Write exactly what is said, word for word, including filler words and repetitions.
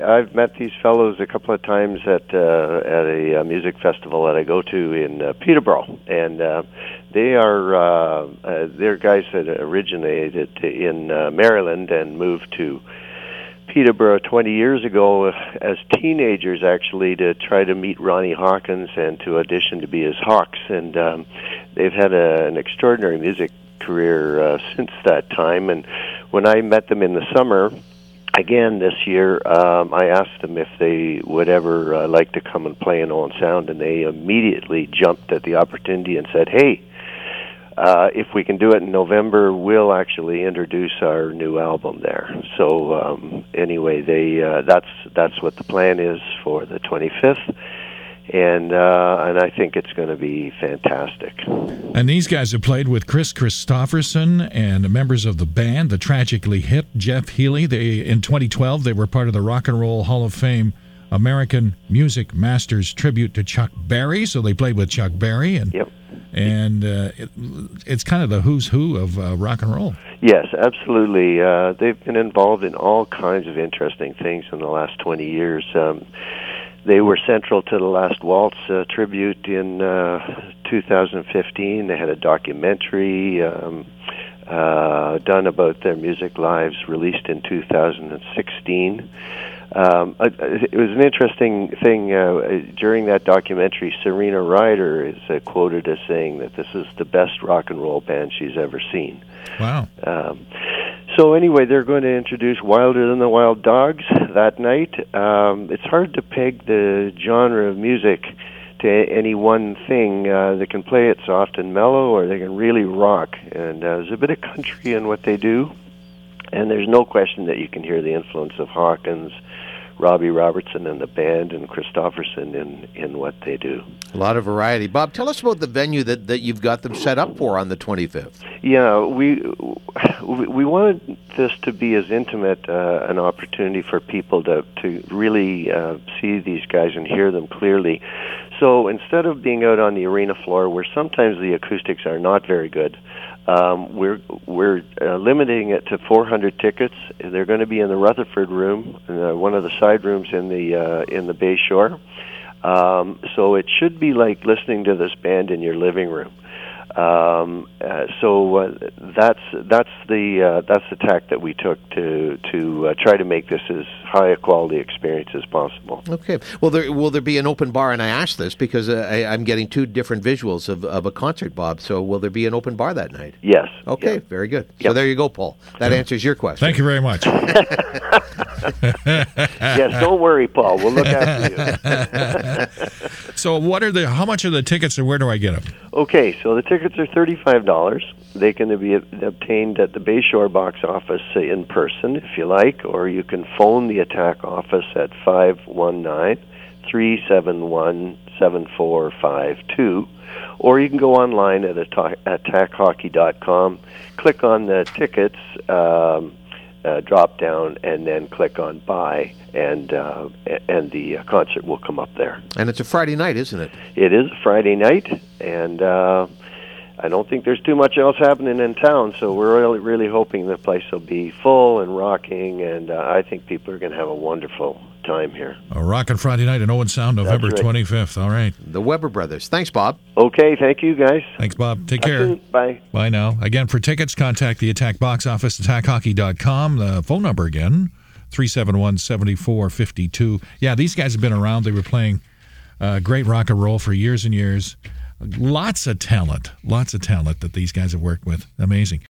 I've met these fellows a couple of times at uh, at a uh, music festival that I go to in uh, Peterborough, and uh, they are uh, uh, they're guys that originated in uh, Maryland and moved to Peterborough twenty years ago as teenagers, actually, to try to meet Ronnie Hawkins and to audition to be his Hawks, and um, they've had a, an extraordinary music career uh, since that time. And when I met them in the summer again this year, um, I asked them if they would ever uh, like to come and play in Owen Sound, and they immediately jumped at the opportunity and said, hey, uh, if we can do it in November, we'll actually introduce our new album there. So um, anyway, they uh, that's that's what the plan is for the twenty-fifth. And uh, and I think it's going to be fantastic. And these guys have played with Chris Christopherson and members of the band, the Tragically Hip, Jeff Healey. They in twenty twelve they were part of the Rock and Roll Hall of Fame American Music Masters tribute to Chuck Berry. So they played with Chuck Berry, and yep. and uh, it, it's kind of the who's who of uh, rock and roll. Yes, absolutely. Uh, they've been involved in all kinds of interesting things in the last twenty years. Um, They were central to the Last Waltz uh, tribute in uh, two thousand fifteen. They had a documentary um, uh, done about their music lives, released in two thousand sixteen. Um, it was an interesting thing. Uh, during that documentary, Serena Ryder is uh, quoted as saying that this is the best rock and roll band she's ever seen. Wow. Um, So anyway, they're going to introduce Wilder Than the Wild Dogs that night. Um, it's hard to peg the genre of music to any one thing. Uh, they can play it soft and mellow, or they can really rock. And uh, there's a bit of country in what they do. And there's no question that you can hear the influence of Hawkins, Robbie Robertson and the band, and Christopherson in, in what they do. A lot of variety. Bob, tell us about the venue that, that you've got them set up for on the twenty-fifth. Yeah, we we wanted this to be as intimate uh, an opportunity for people to, to really uh, see these guys and hear them clearly. So instead of being out on the arena floor, where sometimes the acoustics are not very good, Um, we're we're uh, limiting it to four hundred tickets. They're going to be in the Rutherford Room, uh, one of the side rooms in the uh, in the Bay Shore. Um, so it should be like listening to this band in your living room. Um, uh, so uh, that's that's the uh, that's the tack that we took to to uh, try to make this as high a quality experience as possible. Okay. Well, there will there be an open bar? And I ask this because uh, I, I'm getting two different visuals of, of a concert, Bob. So will there be an open bar that night? Yes. Okay. Yep. Very good. Yep. So there you go, Paul. That Yeah. answers your question. Thank you very much. Yes. Don't worry, Paul. We'll look after you. So, what are the? How much are the tickets, and where do I get them? Okay, so the tickets are thirty-five dollars. They can be obtained at the Bayshore box office in person, if you like, or you can phone the Attack office at five one nine, three seven one, seven four five two, or you can go online at attack hockey dot com, click on the tickets um, uh, drop down, and then click on buy, and uh, and the concert will come up there. And it's a Friday night, isn't it? It is a Friday night, and uh, I don't think there's too much else happening in town, so we're really, really hoping the place will be full and rocking, and uh, I think people are going to have a wonderful time here. A rockin' Friday night in Owen Sound, November right. twenty-fifth. All right. The Weber Brothers. Thanks, Bob. Okay, thank you, guys. Thanks, Bob. Take Talk care. soon. Bye. Bye now. Again, for tickets, contact the Attack box office, attack hockey dot com. The phone number again, three seven one, seven four five two. Yeah, these guys have been around. They were playing uh, great rock and roll for years and years. Lots of talent. Lots of talent that these guys have worked with. Amazing.